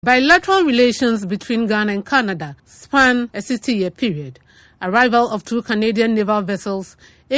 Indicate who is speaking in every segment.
Speaker 1: Bilateral relations between Ghana and Canada span a 60-year period. Arrival of two Canadian naval vessels,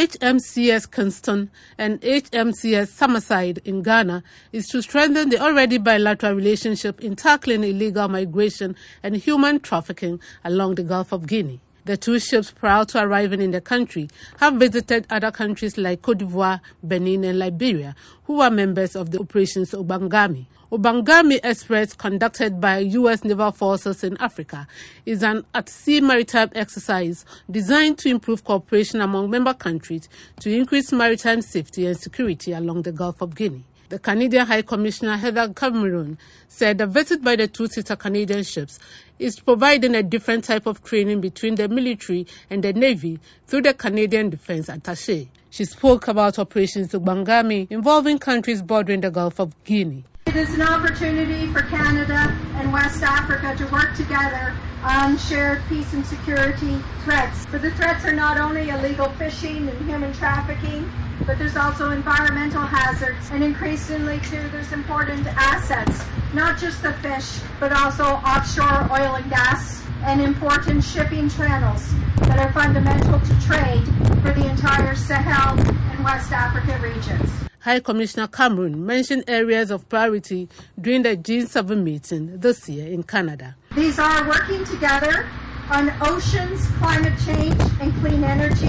Speaker 1: HMCS Kingston and HMCS Summerside in Ghana, is to strengthen the already bilateral relationship in tackling illegal migration and human trafficking along the Gulf of Guinea. The two ships, prior to arriving in the country, have visited other countries like Cote d'Ivoire, Benin and Liberia, who are members of the Operations Obangame. Obangame Express, conducted by U.S. Naval Forces in Africa, is an at-sea maritime exercise designed to improve cooperation among member countries to increase maritime safety and security along the Gulf of Guinea. The Canadian High Commissioner Heather Cameron said the visit by the two-sister Canadian ships is providing a different type of training between the military and the Navy through the Canadian Defense Attaché. She spoke about Operations Obangame involving countries bordering the Gulf of Guinea.
Speaker 2: It is an opportunity for Canada and West Africa to work together on shared peace and security threats. But the threats are not only illegal fishing and human trafficking, but there's also environmental hazards, and increasingly too there's important assets, not just the fish, but also offshore oil and gas and important shipping channels that are fundamental to trade for the entire Sahel and West Africa regions.
Speaker 1: High Commissioner Cameron mentioned areas of priority during the G7 meeting this year in Canada.
Speaker 2: These are working together on oceans, climate change and clean energy,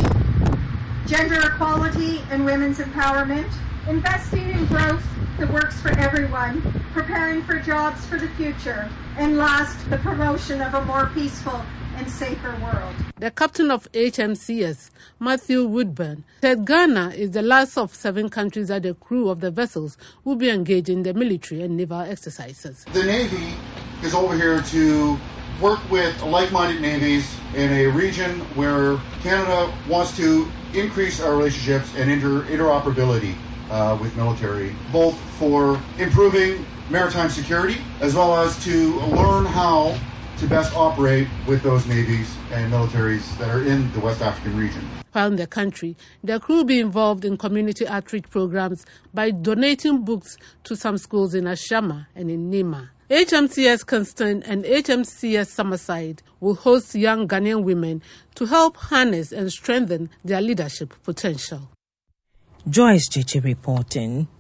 Speaker 2: gender equality and women's empowerment, investing in growth that works for everyone, preparing for jobs for the future, and last, the promotion of a more peaceful and safer world.
Speaker 1: The captain of HMCS, Matthew Woodburn, said Ghana is the last of 7 countries that the crew of the vessels will be engaged in the military and naval exercises.
Speaker 3: The Navy is over here to work with like-minded navies in a region where Canada wants to increase our relationships and interoperability with military, both for improving maritime security as well as to learn how to best operate with those navies and militaries that are in the West African region.
Speaker 1: While in the country, the crew will be involved in community outreach programs by donating books to some schools in Ashama and in Nima. HMCS Kingston and HMCS Summerside will host young Ghanaian women to help harness and strengthen their leadership potential.
Speaker 4: Joyce Chichi reporting.